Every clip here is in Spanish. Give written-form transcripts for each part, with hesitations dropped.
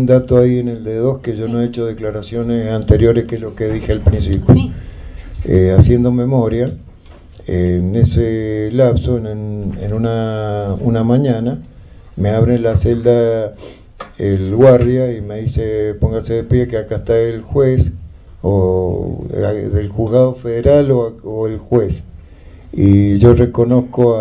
dato ahí en el D2 que yo no he hecho declaraciones anteriores, que es lo que dije al principio. Sí. Haciendo memoria, en ese lapso, en una mañana, me abre la celda el guardia y me dice: póngase de pie, que acá está el juez, o del juzgado federal, o el juez. Y yo reconozco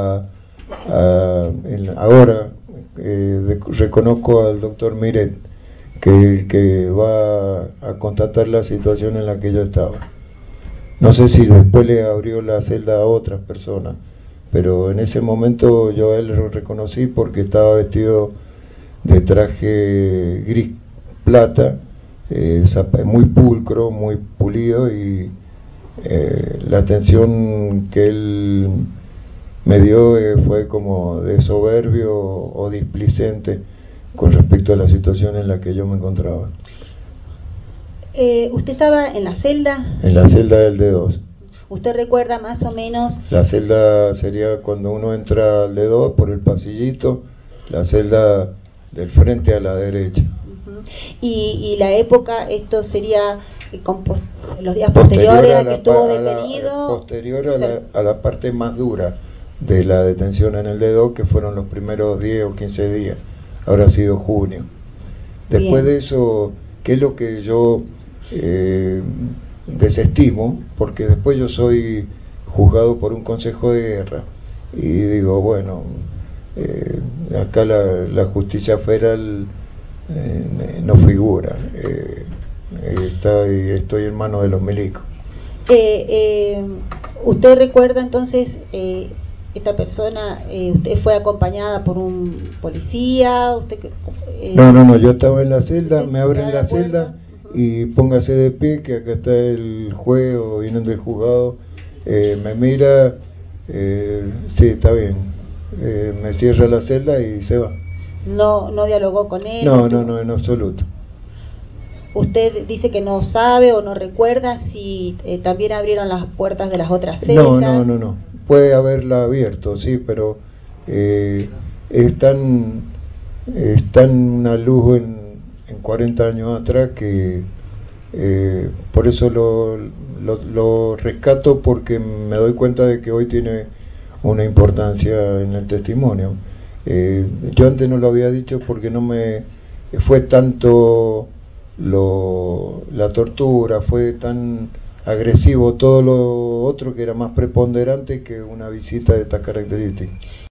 ahora reconozco al doctor Miret, que va a constatar la situación en la que yo estaba. No sé si después le abrió la celda a otras personas, pero en ese momento yo a él lo reconocí porque estaba vestido de traje gris plata, muy pulcro, muy pulido, y la atención que él me dio fue como de soberbio o displicente con respecto a la situación en la que yo me encontraba. ¿Usted estaba en la celda? En la celda del D2. ¿Usted recuerda más o menos? La celda sería cuando uno entra al D2 por el pasillito, la celda del frente a la derecha. Y la época, esto sería los días posteriores a que estuvo detenido. Posterior a la parte más dura de la detención en el D2, que fueron los primeros 10 o 15 días, habrá sido junio. Después de eso, ¿qué es lo que yo desestimo? Porque después yo soy juzgado por un consejo de guerra y digo, bueno, acá la justicia federal no figura, estoy en manos de los milicos. ¿Usted recuerda entonces esta persona, usted fue acompañada por un policía? No, yo estaba en la celda, me abren la celda y póngase de pie, que acá está el juez, o vienen del juzgado, me mira, sí, está bien, me cierra la celda y se va. ¿No dialogó con él? No, en absoluto. ¿Usted dice que no sabe o no recuerda si también abrieron las puertas de las otras celdas? No. Puede haberla abierto, sí, pero es tan una luz en 40 años atrás que por eso lo rescato, porque me doy cuenta de que hoy tiene una importancia en el testimonio. Yo antes no lo había dicho porque no me fue tanto la tortura, fue tan agresivo todo lo otro, que era más preponderante que una visita de estas características.